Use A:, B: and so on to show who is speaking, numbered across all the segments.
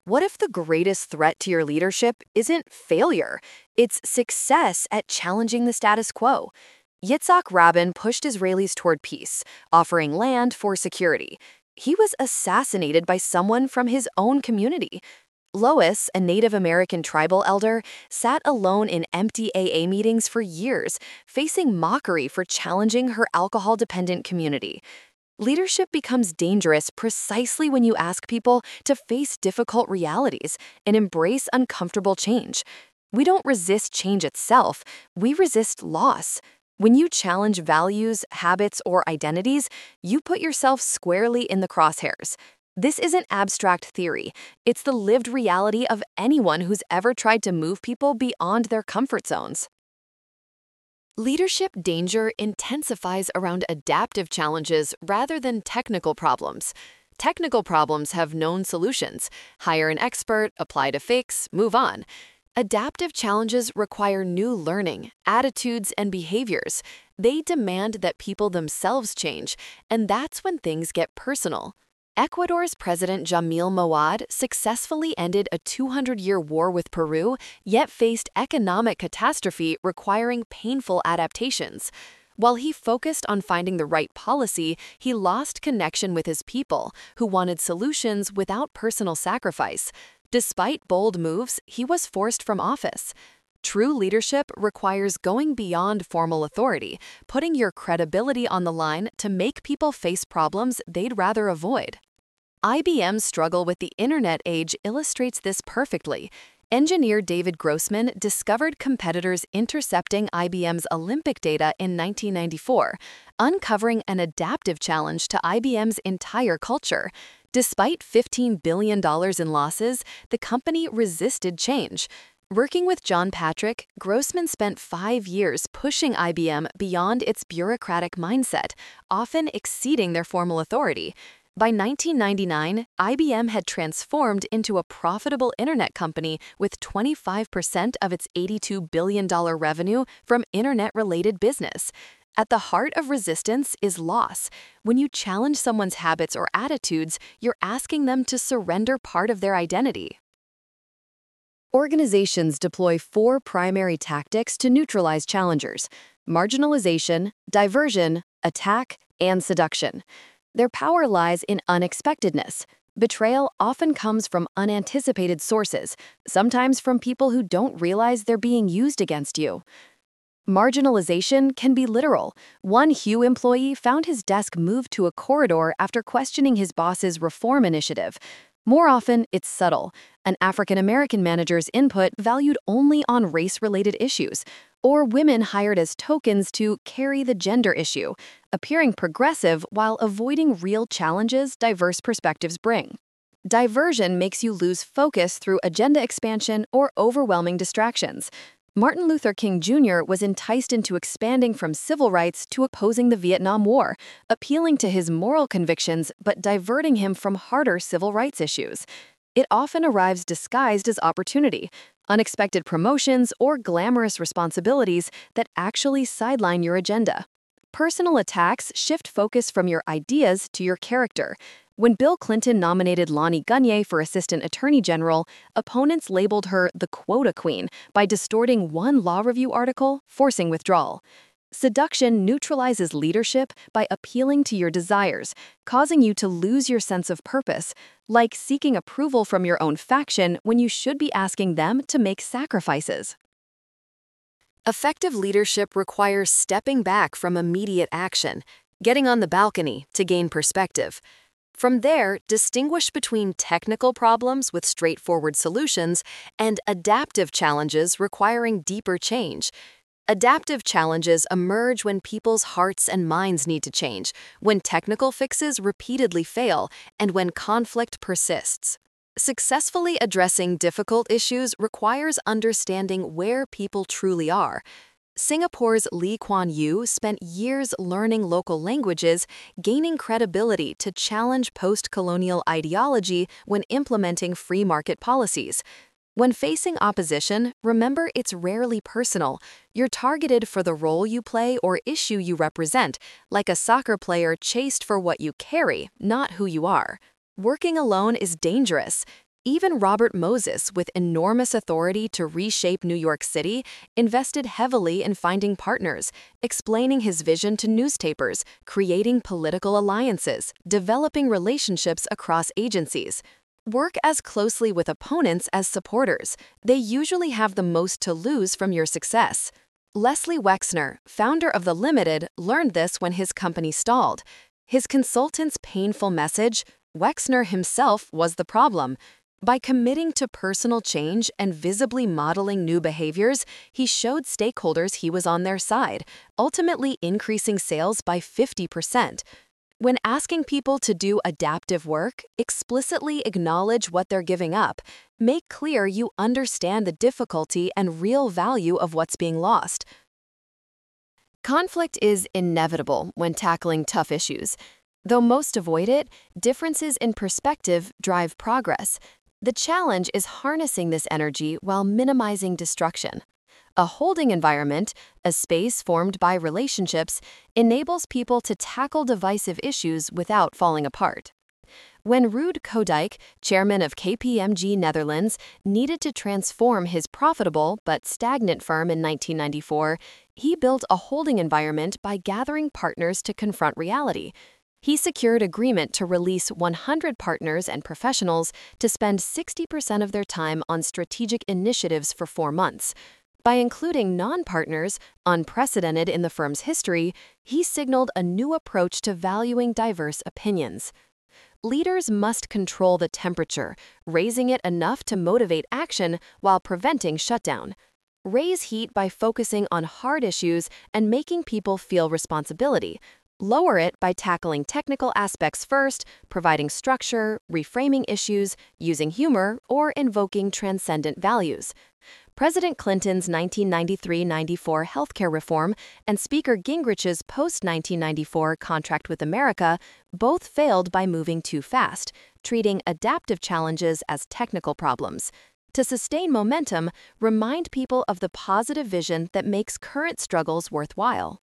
A: What if the greatest threat to your leadership isn't failure? It's success at challenging the status quo. Yitzhak Rabin pushed Israelis toward peace, offering land for security. He was assassinated by someone from his own community. Lois, a Native American tribal elder, sat alone in empty AA meetings for years, facing mockery for challenging her alcohol-dependent community. Leadership becomes dangerous precisely when you ask people to face difficult realities and embrace uncomfortable change. We don't resist change itself, we resist loss. When you challenge values, habits, or identities, you put yourself squarely in the crosshairs. This isn't abstract theory, it's the lived reality of anyone who's ever tried to move people beyond their comfort zones. Leadership danger intensifies around adaptive challenges rather than technical problems. Technical problems have known solutions. Hire an expert, apply to fix, move on. Adaptive challenges require new learning, attitudes, and behaviors. They demand that people themselves change, and that's when things get personal. Ecuador's President Jamil Mowad successfully ended a 200-year war with Peru, yet faced economic catastrophe requiring painful adaptations. While he focused on finding the right policy, he lost connection with his people, who wanted solutions without personal sacrifice. Despite bold moves, he was forced from office. True leadership requires going beyond formal authority, putting your credibility on the line to make people face problems they'd rather avoid. IBM's struggle with the internet age illustrates this perfectly. Engineer David Grossman discovered competitors intercepting IBM's Olympic data in 1994, uncovering an adaptive challenge to IBM's entire culture. Despite $15 billion in losses, the company resisted change. Working with John Patrick, Grossman spent 5 years pushing IBM beyond its bureaucratic mindset, often exceeding their formal authority. By 1999, IBM had transformed into a profitable internet company with 25% of its $82 billion revenue from internet-related business. At the heart of resistance is loss. When you challenge someone's habits or attitudes, you're asking them to surrender part of their identity. Organizations deploy 4 primary tactics to neutralize challengers: marginalization, diversion, attack, and seduction. Their power lies in unexpectedness. Betrayal often comes from unanticipated sources, sometimes from people who don't realize they're being used against you. Marginalization can be literal. One Hue employee found his desk moved to a corridor after questioning his boss's reform initiative. More often, it's subtle. An African American manager's input valued only on race-related issues, or women hired as tokens to carry the gender issue, appearing progressive while avoiding real challenges diverse perspectives bring. Diversion makes you lose focus through agenda expansion or overwhelming distractions. Martin Luther King Jr. was enticed into expanding from civil rights to opposing the Vietnam War, appealing to his moral convictions but diverting him from harder civil rights issues. It often arrives disguised as opportunity, unexpected promotions, or glamorous responsibilities that actually sideline your agenda. Personal attacks shift focus from your ideas to your character. When Bill Clinton nominated Lani Guinier for Assistant Attorney General, opponents labeled her the quota queen by distorting one law review article, forcing withdrawal. Seduction neutralizes leadership by appealing to your desires, causing you to lose your sense of purpose, like seeking approval from your own faction when you should be asking them to make sacrifices. Effective leadership requires stepping back from immediate action, getting on the balcony to gain perspective. From there, distinguish between technical problems with straightforward solutions and adaptive challenges requiring deeper change. Adaptive challenges emerge when people's hearts and minds need to change, when technical fixes repeatedly fail, and when conflict persists. Successfully addressing difficult issues requires understanding where people truly are. Singapore's Lee Kuan Yew spent years learning local languages, gaining credibility to challenge post-colonial ideology when implementing free market policies. When facing opposition, remember it's rarely personal. You're targeted for the role you play or issue you represent, like a soccer player chased for what you carry, not who you are. Working alone is dangerous. Even Robert Moses, with enormous authority to reshape New York City, invested heavily in finding partners, explaining his vision to newspapers, creating political alliances, developing relationships across agencies. Work as closely with opponents as supporters. They usually have the most to lose from your success. Leslie Wexner, founder of The Limited, learned this when his company stalled. His consultant's painful message, Wexner himself was the problem. By committing to personal change and visibly modeling new behaviors, he showed stakeholders he was on their side, ultimately increasing sales by 50%. When asking people to do adaptive work, explicitly acknowledge what they're giving up. Make clear you understand the difficulty and real value of what's being lost. Conflict is inevitable when tackling tough issues. Though most avoid it, differences in perspective drive progress. The challenge is harnessing this energy while minimizing destruction. A holding environment, a space formed by relationships, enables people to tackle divisive issues without falling apart. When Ruud Kodijk, chairman of KPMG Netherlands, needed to transform his profitable but stagnant firm in 1994, he built a holding environment by gathering partners to confront reality. He secured agreement to release 100 partners and professionals to spend 60% of their time on strategic initiatives for 4 months. By including non-partners, unprecedented in the firm's history, he signaled a new approach to valuing diverse opinions. Leaders must control the temperature, raising it enough to motivate action while preventing shutdown. Raise heat by focusing on hard issues and making people feel responsibility. Lower it by tackling technical aspects first, providing structure, reframing issues, using humor, or invoking transcendent values. President Clinton's 1993-94 healthcare reform and Speaker Gingrich's post-1994 contract with America both failed by moving too fast, treating adaptive challenges as technical problems. To sustain momentum, remind people of the positive vision that makes current struggles worthwhile.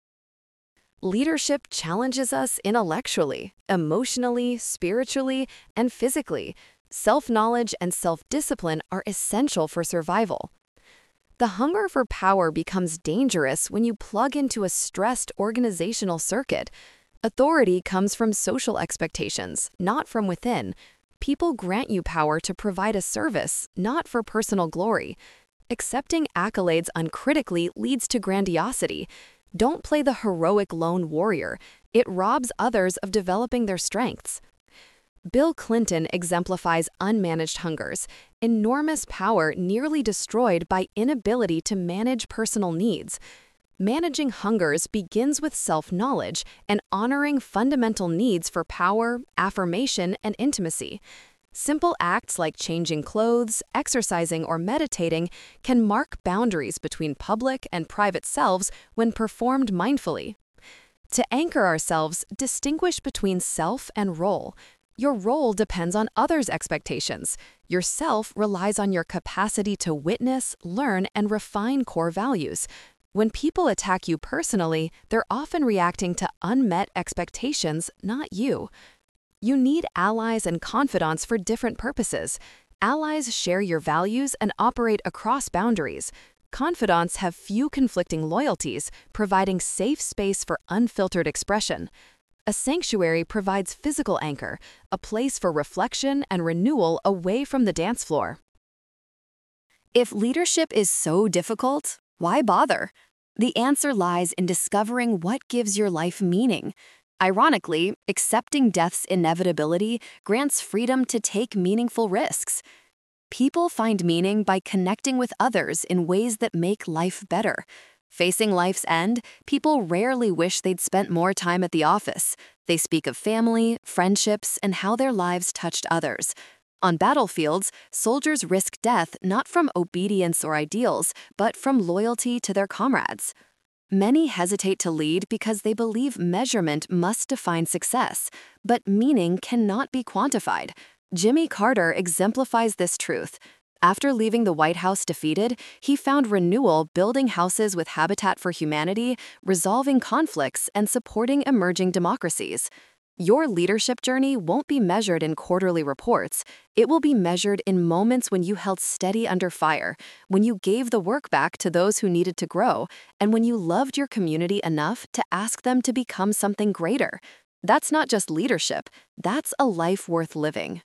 A: Leadership challenges us intellectually, emotionally, spiritually, and physically. Self-knowledge and self-discipline are essential for survival. The hunger for power becomes dangerous when you plug into a stressed organizational circuit. Authority comes from social expectations, not from within. People grant you power to provide a service, not for personal glory. Accepting accolades uncritically leads to grandiosity. Don't play the heroic lone warrior. It robs others of developing their strengths. Bill Clinton exemplifies unmanaged hungers, enormous power nearly destroyed by inability to manage personal needs. Managing hungers begins with self-knowledge and honoring fundamental needs for power, affirmation, and intimacy. Simple acts like changing clothes, exercising, or meditating can mark boundaries between public and private selves when performed mindfully. To anchor ourselves, distinguish between self and role. Your role depends on others' expectations. Your self relies on your capacity to witness, learn, and refine core values. When people attack you personally, they're often reacting to unmet expectations, not you. You need allies and confidants for different purposes. Allies share your values and operate across boundaries. Confidants have few conflicting loyalties, providing safe space for unfiltered expression. A sanctuary provides physical anchor, a place for reflection and renewal away from the dance floor. If leadership is so difficult, why bother? The answer lies in discovering what gives your life meaning. Ironically, accepting death's inevitability grants freedom to take meaningful risks. People find meaning by connecting with others in ways that make life better. Facing life's end, people rarely wish they'd spent more time at the office. They speak of family, friendships, and how their lives touched others. On battlefields, soldiers risk death not from obedience or ideals, but from loyalty to their comrades. Many hesitate to lead because they believe measurement must define success, but meaning cannot be quantified. Jimmy Carter exemplifies this truth. After leaving the White House defeated, he found renewal building houses with Habitat for Humanity, resolving conflicts, and supporting emerging democracies. Your leadership journey won't be measured in quarterly reports. It will be measured in moments when you held steady under fire, when you gave the work back to those who needed to grow, and when you loved your community enough to ask them to become something greater. That's not just leadership, that's a life worth living.